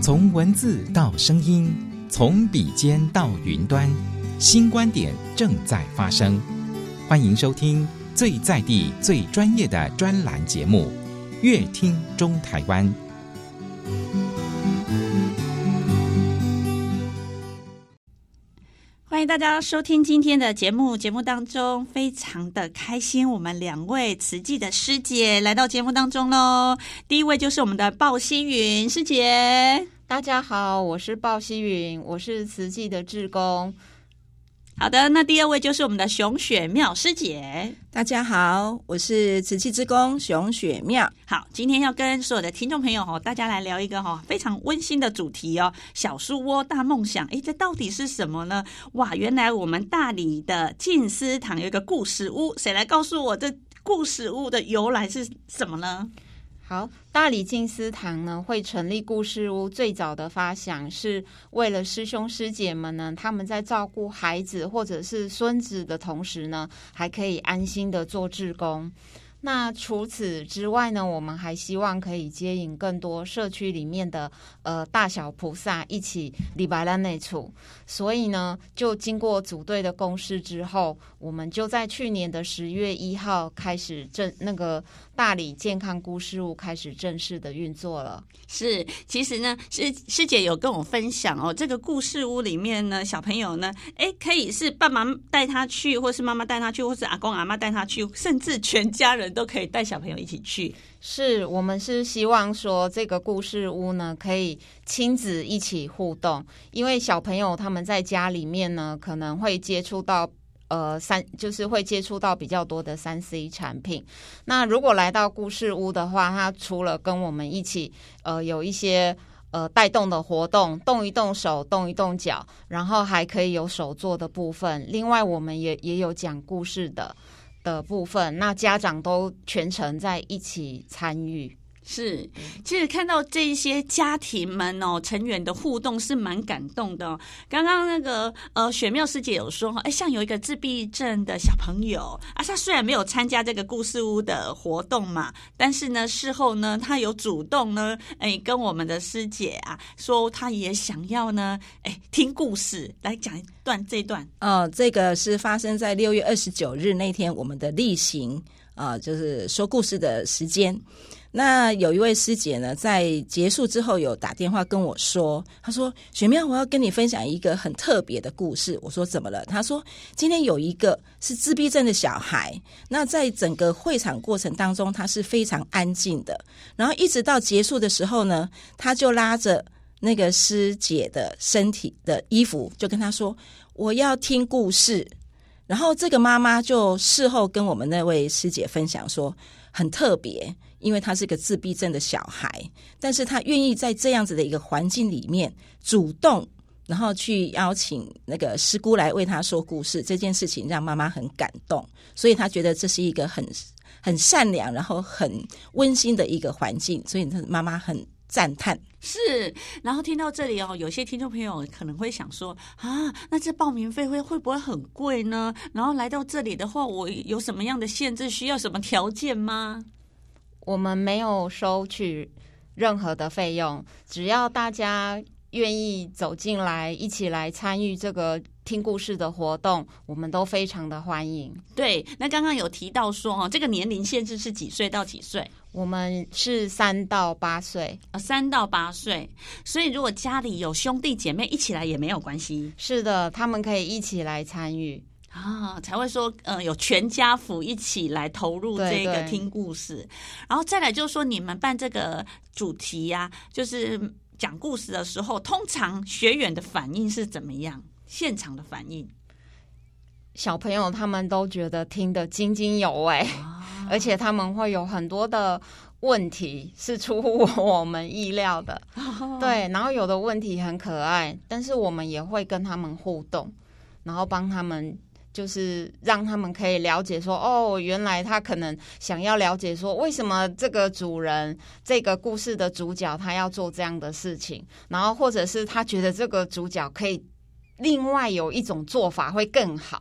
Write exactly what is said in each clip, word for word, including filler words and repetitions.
从文字到声音，从笔尖到云端，新观点正在发生。欢迎收听最在地、最专业的专栏节目《乐听中台湾》。 欢迎大家收听今天的节目。节目当中非常的开心，我们两位慈济的师姐来到节目当中咯。第一位就是我们的鲍希云师姐。 大家好，我是鲍希云，我是慈济的志工。 好的，那第二位就是我们的熊雪妙师姐。 大家好，我是慈济志工熊雪妙。 好，今天要跟所有的听众朋友哦，大家来聊一个哈非常温馨的主题哦，小树窝大梦想。诶，这到底是什么呢？哇，原来我们大理的静思堂有一个故事屋，谁来告诉我这故事屋的由来是什么呢？ 好，大理静思堂呢会成立故事屋，最早的发想是为了师兄师姐们呢，他们在照顾孩子或者是孙子的同时呢，还可以安心的做志工。那除此之外呢，我们还希望可以接引更多社区里面的呃大小菩萨一起礼拜咱内处，所以呢，就经过组队的公示之后，我们就在去年的十月一号开始正那个大理健康故事屋开始正式的运作了。 是，其实呢，师师姐有跟我分享哦，这个故事屋里面呢，小朋友呢，哎，可以是爸妈带他去，或是妈妈带他去，或是阿公阿嬷带他去，甚至全家人都可以带小朋友一起去。 是，我们是希望说这个故事屋呢可以亲子一起互动，因为小朋友他们在家里面呢可能会接触到呃三就是会接触到比较多的三 C 产品。那如果来到故事屋的话，它除了跟我们一起呃有一些呃带动的活动，动一动手，动一动脚，然后还可以有手作的部分。另外我们也也有讲故事的的部分，那家长都全程在一起参与。 是，其实看到这些家庭们哦成员的互动是蛮感动的哦。刚刚那个呃雪妙师姐有说，哎，像有一个自闭症的小朋友啊，他虽然没有参加这个故事屋的活动嘛，但是呢事后呢他有主动呢，哎跟我们的师姐啊说他也想要呢，哎听故事，来讲一段这一段。 哦，这个是发生在六月二十九日那天我们的例行啊、呃，就是说故事的时间。那有一位师姐呢，在结束之后有打电话跟我说，她说雪妙，我要跟你分享一个很特别的故事。我说怎么了？她说今天有一个是自闭症的小孩，那在整个会场过程当中他是非常安静的，然后一直到结束的时候呢，他就拉着那个师姐的身体的衣服，就跟她说我要听故事。然后这个妈妈就事后跟我们那位师姐分享说很特别，因为他是个自闭症的小孩，但是他愿意在这样子的一个环境里面主动然后去邀请那个师姑来为他说故事，这件事情让妈妈很感动，所以他觉得这是一个很很善良然后很温馨的一个环境，所以妈妈很赞叹。 是，然后听到这里哦，有些听众朋友可能会想说啊，那这报名费会会不会很贵呢？然后来到这里的话，我有什么样的限制？需要什么条件吗？ 我们没有收取任何的费用，只要大家愿意走进来，一起来参与这个听故事的活动，我们都非常的欢迎。 对，那刚刚有提到说哦，这个年龄限制是几岁到几岁？ 我们是三到八岁啊，三到八岁。所以如果家里有兄弟姐妹一起来也没有关系。 是的，他们可以一起来参与啊，才会说呃有全家福一起来投入这个听故事。对对，然后再来就是说，你们办这个主题啊，就是讲故事的时候，通常学员的反应是怎么样？现场的反应， 小朋友他们都觉得听得津津有味、啊、而且他们会有很多的问题是出乎我们意料的、哦、对，然后有的问题很可爱，但是我们也会跟他们互动，然后帮他们就是让他们可以了解说，哦，原来他可能想要了解说为什么这个主人这个故事的主角他要做这样的事情，然后或者是他觉得这个主角可以另外有一种做法会更好，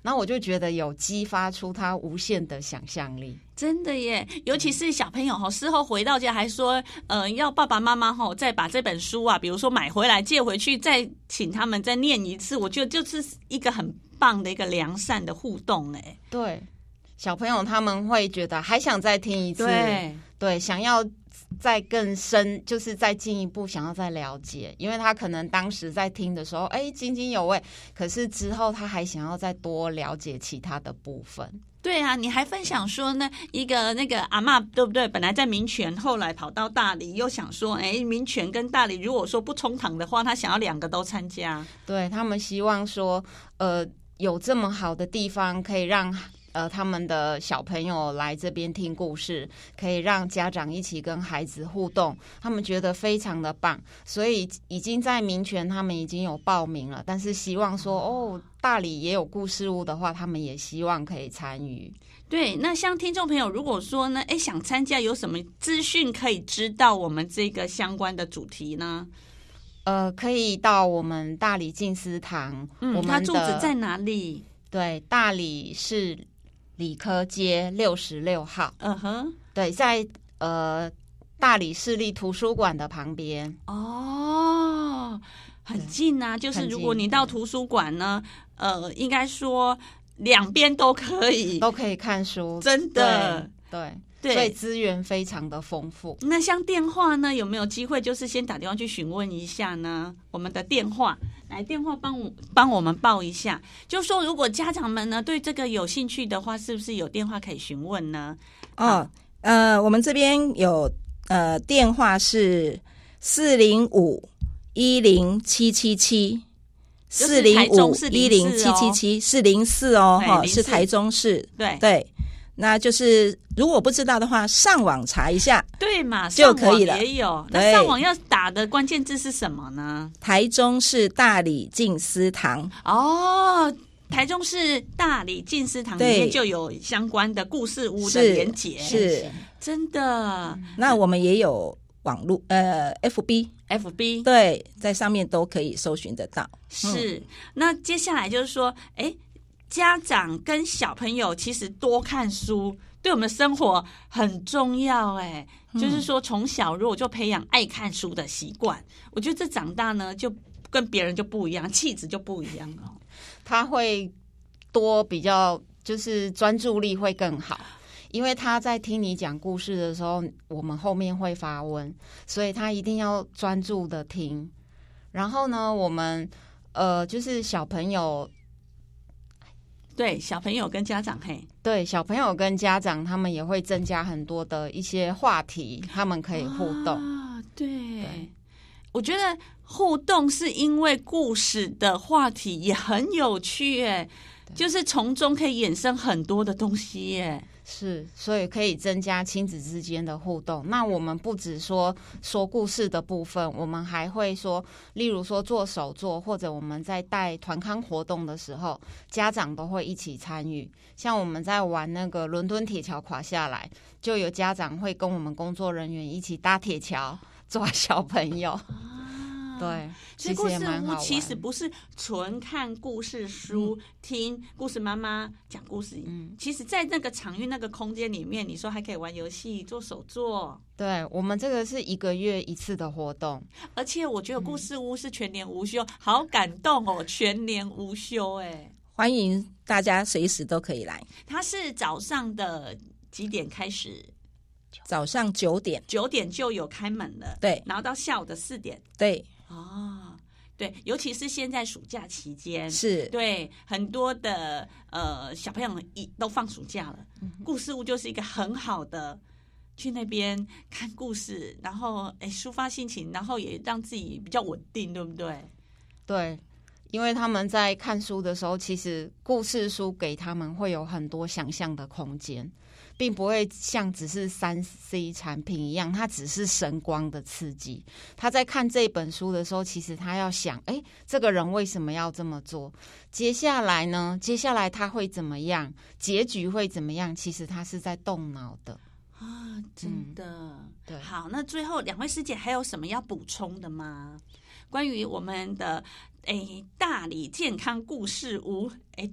那我就觉得有激发出他无限的想象力。 真的耶，尤其是小朋友哈，事后回到家还说，呃，要爸爸妈妈哈再把这本书啊，比如说买回来借回去，再请他们再念一次。我觉得就是一个很棒的一个良善的互动，哎， 对，小朋友他们会觉得还想再听一次， 对对，想要再更深，就是再进一步想要再了解，因为他可能当时在听的时候，哎，津津有味，可是之后他还想要再多了解其他的部分。 对啊，你还分享说呢，一个那个阿嬷对不对？本来在民权，后来跑到大理，又想说，哎，民权跟大理如果说不冲堂的话，他想要两个都参加。 对，他们希望说，呃，有这么好的地方可以让呃他们的小朋友来这边听故事，可以让家长一起跟孩子互动，他们觉得非常的棒，所以已经在民权他们已经有报名了，但是希望说哦。大理也有故事屋的话，他们也希望可以参与。 对，那像听众朋友如果说呢，哎，想参加有什么资讯可以知道我们这个相关的主题呢？ 呃，可以到我们大理静思堂， 嗯， 我们的它住址在哪里？ 对，大理市理科街六十六号。 嗯哼， 对，在呃大理市立图书馆的旁边。 哦。很近啊，就是如果你到图书馆呢，呃，应该说两边都可以， 都可以看书， 真的， 对对, 对， 所以资源非常的丰富。 那像电话呢，有没有机会就是先打电话去询问一下呢？我们的电话，来电话帮我帮我们报一下，就说如果家长们呢对这个有兴趣的话，是不是有电话可以询问呢？ 哦，呃，我们这边有呃电话是四零五。一零七七七四零五一零七七七是零四哦，哈，是台中市， 对对，那就是如果不知道的话，上网查一下， 对嘛， 就可以了。 也有，那上网要打的关键字是什么呢？ 台中市大理静思堂哦。台中市大理静思堂里面就有相关的故事屋的连结， 是真的。 那我们也有网络呃 F B。F B 对，在上面都可以搜寻得到。 是、嗯，那接下来就是说，哎，家长跟小朋友其实多看书，对我们的生活很重要。哎、嗯，就是说从小如果就培养爱看书的习惯，我觉得这长大呢就跟别人就不一样，气质就不一样了。 他会多比较，就是专注力会更好。因为他在听你讲故事的时候，我们后面会发问，所以他一定要专注的听。然后呢，我们呃，就是小朋友， 对小朋友跟家长，嘿， 对小朋友跟家长，他们也会增加很多的一些话题，他们可以互动。 啊，对，对我觉得互动是因为故事的话题也很有趣，耶，就是从中可以衍生很多的东西，耶。 是，所以可以增加亲子之间的互动。那我们不只说说故事的部分，我们还会说，例如说做手作，或者我们在带团康活动的时候，家长都会一起参与。像我们在玩那个伦敦铁桥垮下来，就有家长会跟我们工作人员一起搭铁桥抓小朋友。对， 所以故事屋其实不是纯看故事书、嗯、听故事妈妈讲故事。嗯，其实，在那个场域、那个空间里面，你说还可以玩游戏、做手作。 对，我们这个是一个月一次的活动， 而且我觉得故事屋是全年无休，嗯、好感动哦！全年无休，哎， 欢迎大家随时都可以来。 它是早上的几点开始？ 早上九点， 九点就有开门了。 对， 然后到下午的四点。 对。 哦，对，尤其是现在暑假期间， 是对很多的呃小朋友都放暑假了，嗯、故事屋就是一个很好的去那边看故事，然后哎抒发心情，然后也让自己比较稳定，对不对？ 对，因为他们在看书的时候，其实故事书给他们会有很多想象的空间。并不会像只是 三 C 产品一样，它只是声光的刺激。他在看这本书的时候，其实他要想，哎，这个人为什么要这么做？接下来呢？接下来他会怎么样？结局会怎么样？其实他是在动脑的啊，真的。嗯、 对， 好，那最后两位师姐还有什么要补充的吗？关于我们的哎大理健康故事屋，哎，对。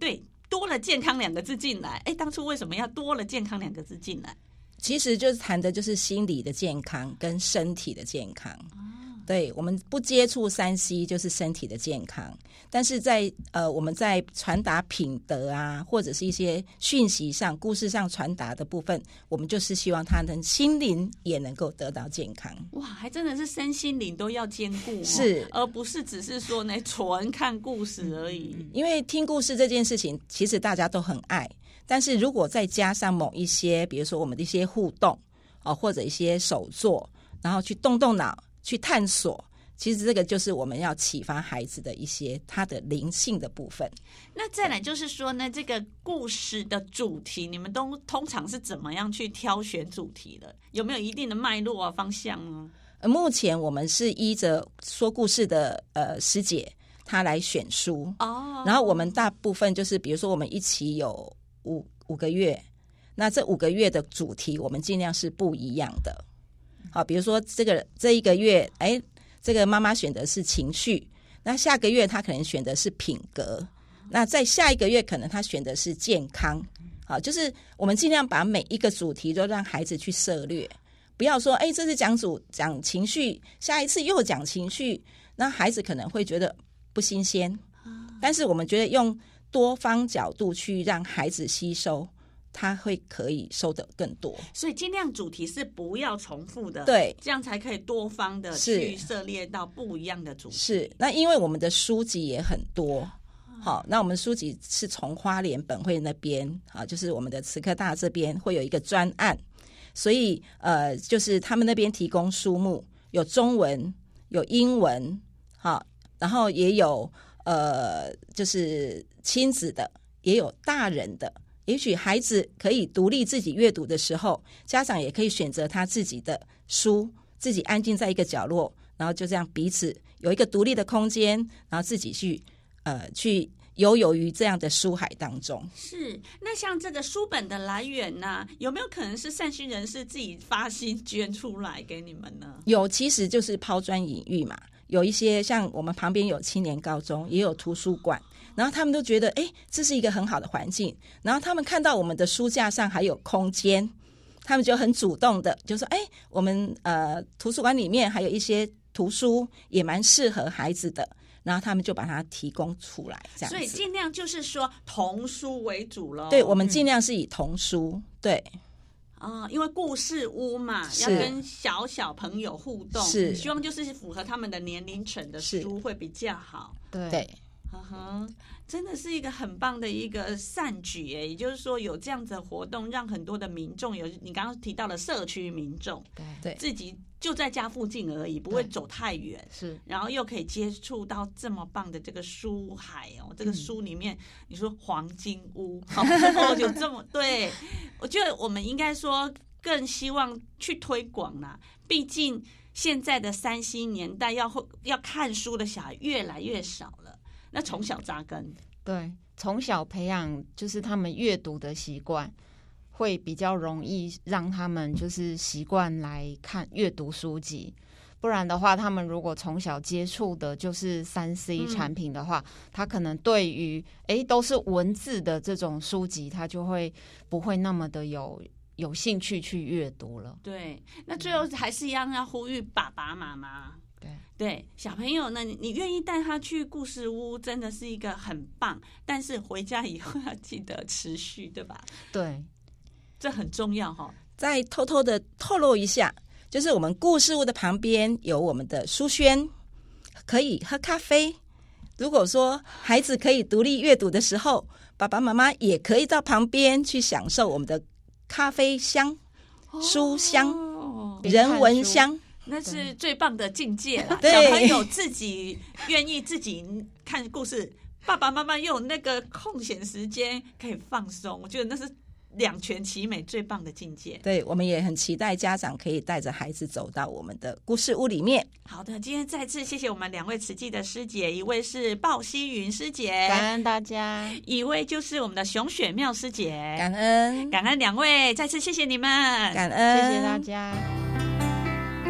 多了健康两个字进来？哎，当初为什么要多了健康两个字进来？ 其实就是谈的就是心理的健康跟身体的健康。对，我们不接触三 C 就是身体的健康，但是在呃我们在传达品德啊，或者是一些讯息上、故事上传达的部分，我们就是希望他能心灵也能够得到健康。 哇，还真的是身心灵都要兼顾、哦， 是， 而不是只是说呢纯看故事而已。 因为听故事这件事情，其实大家都很爱，但是如果再加上某一些，比如说我们的一些互动哦，或者一些手作，然后去动动脑。去探索，其实这个就是我们要启发孩子的一些他的灵性的部分。 那再来就是说呢，这个故事的主题，你们都通常是怎么样去挑选主题的？有没有一定的脉络啊、方向呢？ 呃，目前我们是依着说故事的呃师姐她来选书哦，然后我们大部分就是比如说我们一起有五五个月，那这五个月的主题我们尽量是不一样的。好，比如说这个这一个月，哎，这个妈妈选的是情绪，那下个月她可能选的是品格，那在下一个月可能她选的是健康。好，就是我们尽量把每一个主题都让孩子去涉略，不要说哎，这次讲主讲情绪，下一次又讲情绪，那孩子可能会觉得不新鲜。但是我们觉得用多方角度去让孩子吸收。他会可以收得更多， 所以尽量主题是不要重复的， 对， 这样才可以多方的去涉猎到不一样的主题。 是，那因为我们的书籍也很多，好，那我们书籍是从花莲本会那边啊，就是我们的慈科大这边会有一个专案，所以呃，就是他们那边提供书目，有中文，有英文，好，然后也有呃，就是亲子的，也有大人的。也许孩子可以独立自己阅读的时候，家长也可以选择他自己的书，自己安静在一个角落，然后就这样彼此有一个独立的空间，然后自己去呃去游游于这样的书海当中。 是，那像这个书本的来源呢、啊，有没有可能是善心人士自己发心捐出来给你们呢？ 有，其实就是抛砖引玉嘛。有一些像我们旁边有青年高中，也有图书馆。然后他们都觉得，哎，这是一个很好的环境。然后他们看到我们的书架上还有空间，他们就很主动的就说，哎，我们呃图书馆里面还有一些图书也蛮适合孩子的。然后他们就把它提供出来，这样子。 所以尽量就是说童书为主咯。 对，我们尽量是以童书，嗯、对。 啊、呃，因为故事屋嘛，要跟小小朋友互动， 是希望就是符合他们的年龄层的书会比较好。 对。 对呵呵，真的是一个很棒的一个善举耶，也就是说有这样子的活动，让很多的民众有你刚刚提到的社区民众， 对， 自己就在家附近而已，不会走太远， 是， 然后又可以接触到这么棒的这个书海哦，这个书里面、嗯、你说黄金屋，哦，有这么对，我觉得我们应该说更希望去推广啦，毕竟现在的三 C 年代要要看书的小孩越来越少了。那从小扎根， 对，从小培养就是他们阅读的习惯，会比较容易让他们就是习惯来看阅读书籍。不然的话，他们如果从小接触的就是三 C 产品的话，嗯、他可能对于哎都是文字的这种书籍，他就会不会那么的有有兴趣去阅读了。 对，那最后还是一样要呼吁爸爸妈妈。 对对，小朋友呢，你愿意带他去故事屋，真的是一个很棒。但是回家以后要记得持续，对吧？ 对， 这很重要哈、哦。 再偷偷的透露一下，就是我们故事屋的旁边有我们的书轩，可以喝咖啡。如果说孩子可以独立阅读的时候，爸爸妈妈也可以到旁边去享受我们的咖啡香、哦、书香、人文香。 那是最棒的境界啦！小朋友自己愿意自己看故事，爸爸妈妈又有那个空闲时间可以放松，我觉得那是两全其美最棒的境界。 对，我们也很期待家长可以带着孩子走到我们的故事屋里面。 好的，今天再次谢谢我们两位慈济的师姐，一位是鲍希云师姐， 感恩大家； 一位就是我们的熊雪妙师姐， 感恩， 感恩两位，再次谢谢你们， 感恩， 谢谢大家。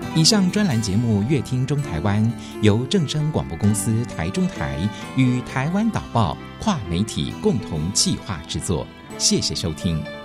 以上专栏节目《乐听中台湾》由正声广播公司台中台与台湾导报跨媒体共同企划制作，谢谢收听。